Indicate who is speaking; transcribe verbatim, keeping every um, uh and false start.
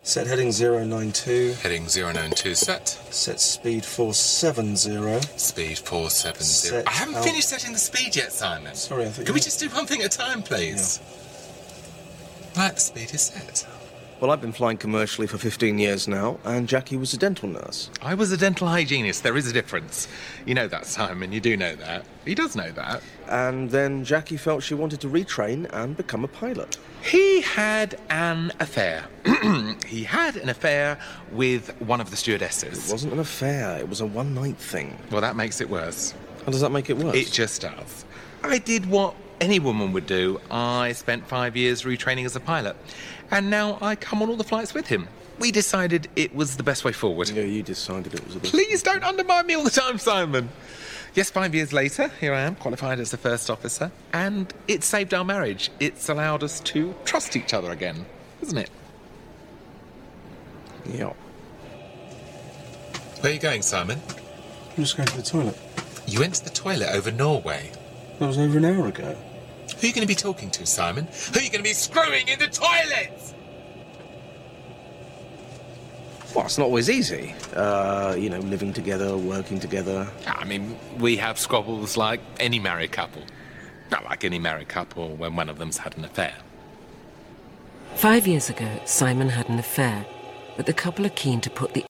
Speaker 1: Set heading zero nine two.
Speaker 2: Heading zero nine two set.
Speaker 1: Set speed four seven zero.
Speaker 2: Speed four seven zero.
Speaker 1: Set
Speaker 2: I haven't
Speaker 1: out-
Speaker 2: finished setting the speed yet, Simon.
Speaker 1: Sorry, I think...
Speaker 2: Can we just do one thing at a time, please? Right, the speed is set.
Speaker 3: Well, I've been flying commercially for fifteen years now, and Jackie was a dental nurse.
Speaker 2: I was a dental hygienist. There is a difference. You know that, Simon. You do know that. He does know that.
Speaker 3: And then Jackie felt she wanted to retrain and become a pilot.
Speaker 2: He had an affair. He had an affair with one of the stewardesses.
Speaker 3: It wasn't an affair, it was a one-night thing.
Speaker 2: Well, that makes it worse.
Speaker 3: How does that make it worse?
Speaker 2: It just does. I did what any woman would do. I spent five years retraining as a pilot, and now I come on all the flights with him. We decided it was the best way forward.
Speaker 3: Yeah, you decided it was a bit...
Speaker 2: Please don't undermine me all the time, Simon. Yes, five years later, here I am, qualified as a first officer, and it saved our marriage. It's allowed us to trust each other again, isn't it?
Speaker 3: Yeah.
Speaker 2: Where are you going, Simon?
Speaker 1: I'm just going to the toilet.
Speaker 2: You went to the toilet over Norway.
Speaker 1: That was over an hour ago.
Speaker 2: Who are you going to be talking to, Simon? Who are you going to be screwing in the toilet?
Speaker 3: Well, it's not always easy. Uh, you know, living together, working together.
Speaker 2: I mean, we have squabbles like any married couple. Not like any married couple when one of them's had an affair.
Speaker 4: Five years ago, Simon had an affair, but the couple are keen to put the